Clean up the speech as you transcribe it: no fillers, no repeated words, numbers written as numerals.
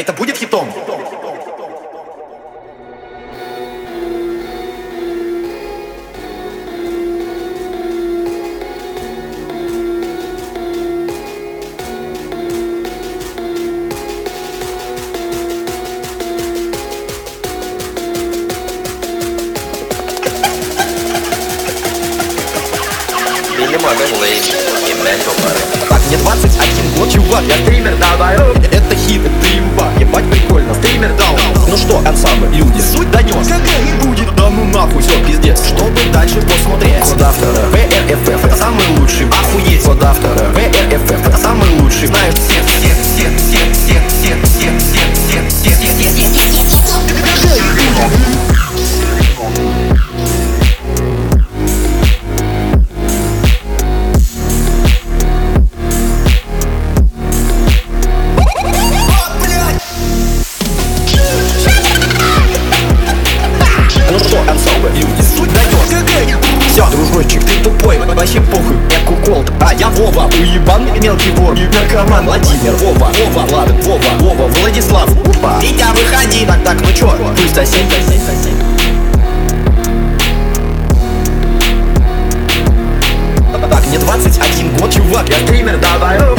это будет хитом. Так, мне 21 год, чувак, я стример, давай. Это хит, это имба, ебать прикольно. Стример даун. Ну что, ансамбль, люди, суть донес. КГ не будет, да ну нахуй, все, пиздец. Чтобы дальше посмотреть. Код автора ВРФФ, это самый лучший. Охуеть. Код автора ВРФФ, это самый лучший. Знаешь всех. Дружочек, ты тупой, вообще похуй, я кукол. А я Вова, уебан, мелкий вор, наркоман. Владимир, Вова, Влад, Вова, Владислав. Опа, Витя, выходи. Так, ну чё, пусть сосед. Так, мне 21 год, чувак, я стример, давай.